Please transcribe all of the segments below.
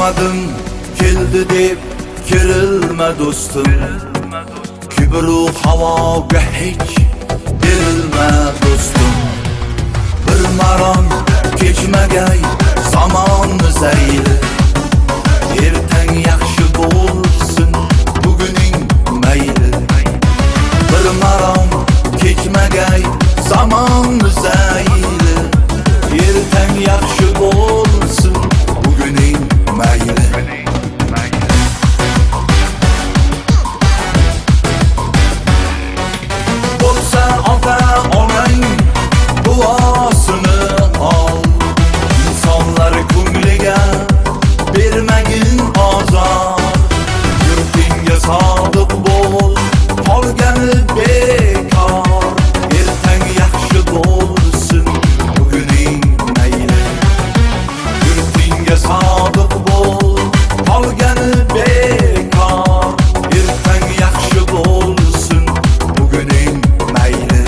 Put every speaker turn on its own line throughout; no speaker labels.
Kelmadim, keldi deb kerilma do'stim. Kibru havoga hech berilma do'stim. Bir marom kechmagay zamonni zayli. Ertang yaxshi bo'lsin, buguning mayli. Bir marom kechmagay zamonni zayli. Ertang yaxshi bo'lsin, buguning mayli. Bo'lsa ota onang duosini ol. İnsanlar ko'ngliga bermagin azor. Yurtingga sodiq bo'l, qolgani bekor. Ertang yaxshi bo'lsin, buguning mayli. Yurtingga sodiq bo'l, qolgani bekor. Ertang yaxshi bo'lsin, buguning mayli.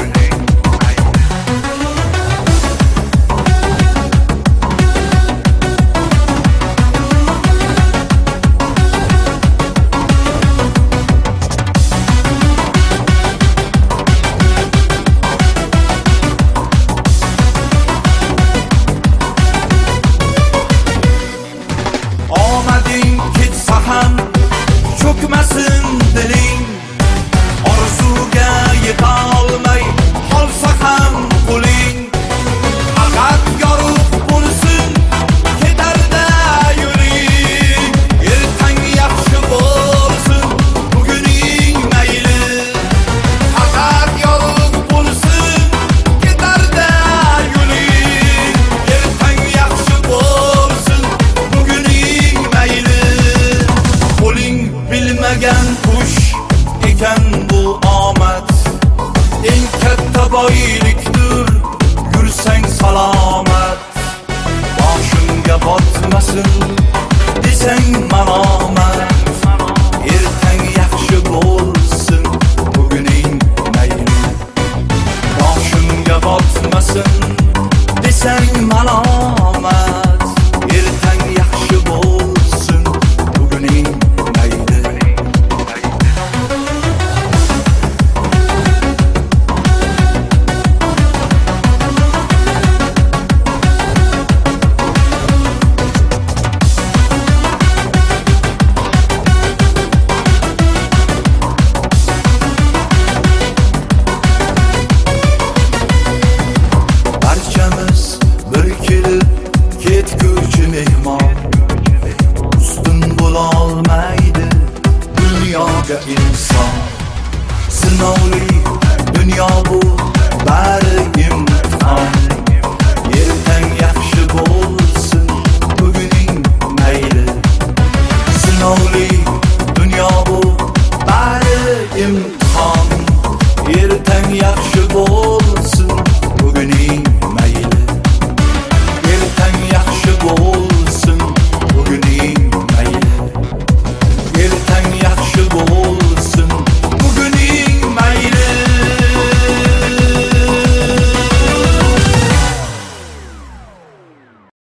Omading ketsa ham cho'kmasin diling. Orzuga yeta olmay qolsa ham qo'ling. Faqat yorug' bo'lsin ketarda yo'ling. Ertang yaxshi bo'lsin, buguning mayli. Faqat yorug' bo'lsin ketarda yo'ling. Ertang yaxshi bo'lsin, buguning mayli. Qo'ling bilmagan kush ekan bu omad. Eng katta boylikdir yursang salomat. Boshingga botmasin desang malomat. Ertang yaxshi bo'lsin, buguning mayli. Boshingga botmasin desang malomat. Ertang yaxshi bo'lsin, buguning mayli. Barchamiz bir kelib ketguvchi mehmon. Ustun bo'la olmaydi dunyoga inson. Sinovli dunyo bu